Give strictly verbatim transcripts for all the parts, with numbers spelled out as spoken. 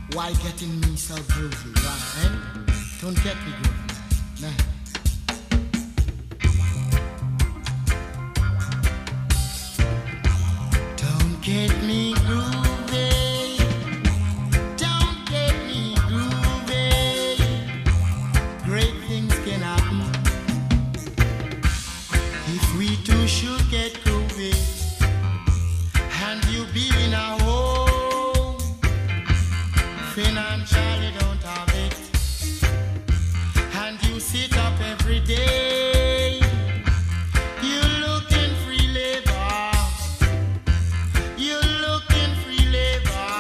Why getting me so groovy, right? Eh? Don't get me groovy. Nah. Don't get me groovy. Don't get me groovy. Great things can happen if we two should get groovy. And you be in a home, financially don't have it, and you sit up every day, you looking free labor, you looking free labor.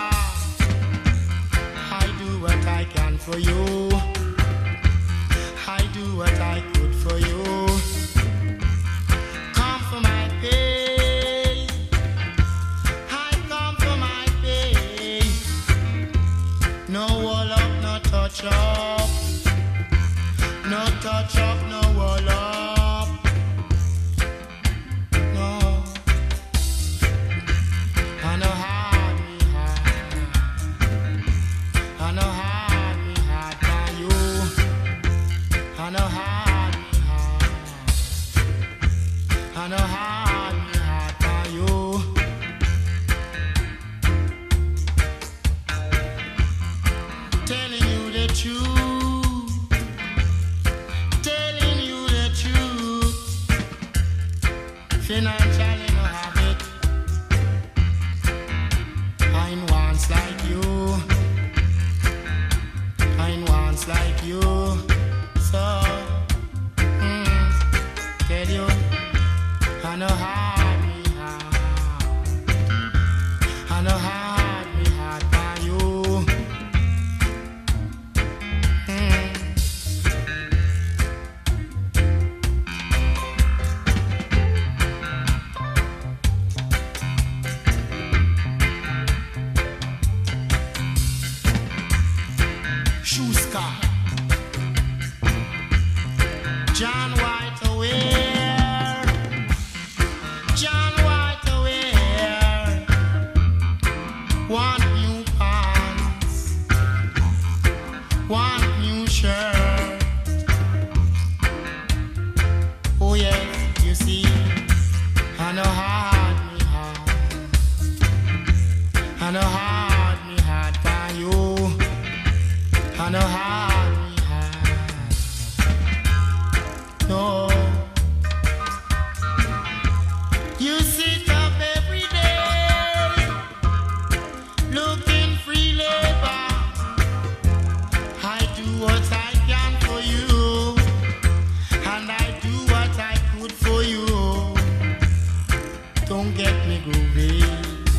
I do what I can for you, I do what I could for you. Come for my pay, I come for my pay. No wall up, no touch up, no touch up, no wall up, no. I know hard me hard, I know hard me hard by you, I know hard me hard, I know hard me hard by you. Telling you the truth, telling you the truth. Financially no have it. I ain't wants like you, I ain't wants like you. So, mm, tell you, I know hard me hard, I know hard me hard by you. Schuska, John White aware, John White aware. Want new pants, want new shirt. Oh yes, you see, I know hard me hard, I know hard me hard by you, I know hard me hard. No, you sit up every day, looking free labor. I do what I can for you, and I do what I could for you. Don't get me groovy.